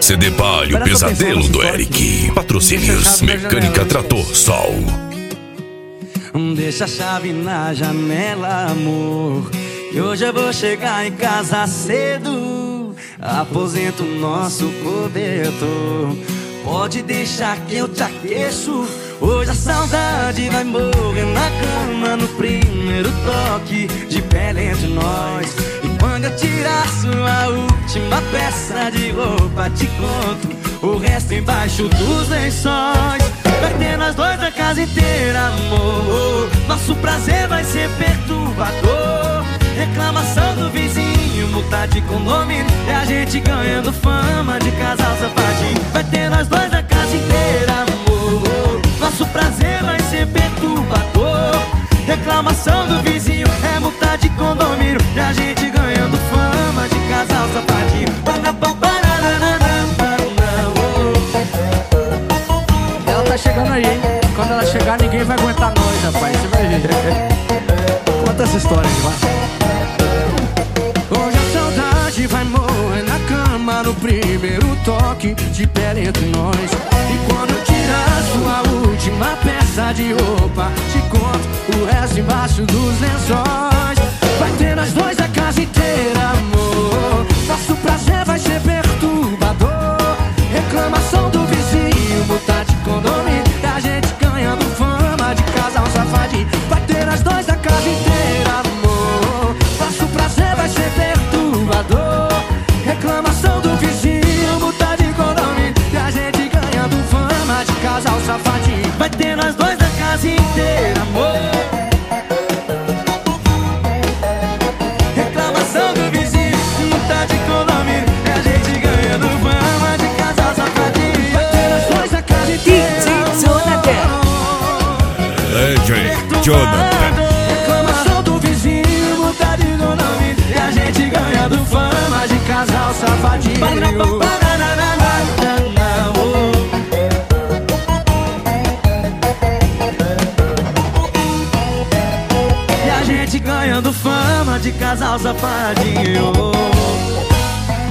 CD Palio, Pesadelo do Eric. Patrocínios Mecânica Trator Sol. Deixa a chave na janela, amor, e hoje eu vou chegar em casa cedo. Aposento o nosso cobertor, pode deixar que eu te aqueço. Hoje a saudade vai morrer na cama no primeiro toque de pele entre nós. E quando eu tirar sua última peça de roupa, te conto o resto embaixo dos lençóis. Vai ter nós dois a casa inteira, amor. Nosso prazer vai ser perturbador. Reclamação do vizinho, multa de condomínio, e a gente ganhando fama de casal safadinho. Vai ter nós dois a casa inteira, amor. Nosso prazer vai ser perturbador. Reclamação do vizinho, é multa de condomínio, e a gente ganhando fama de casal safadinho. Ela tá chegando aí, hein? Quando ela chegar ninguém vai aguentar nós, rapaz. Você vai ver. Conta essa história aí, vai. Hoje a saudade vai morrer na cama no primeiro toque de pele entre nós. E quando eu tirar sua última peça de roupa, te conto o resto embaixo dos lençóis. Vai ter nós dois a casa inteira, amor. Nosso prazer vai ser perturbador. Reclamação do vizinho, multa de condomínio, e a gente ganhando fama de casal safadinho. Vai ter nós dois a casa inteira, amor. Nosso prazer vai ser perturbador. Reclamação do vizinho, multa de condomínio, e a gente ganhando fama de casal safadinho. Vai ter nós dois a casa inteira, amor. Reclamação do vizinho, multa de condomínio, e a gente ganhando fama de casal safadinho. Vai ter nós dois a casa inteira, DJ Jonathan. reclamação do vizinho, multa de condomínio, e a gente ganhando fama de casal safadinho. E a gente ganhando fama de casal safadinho.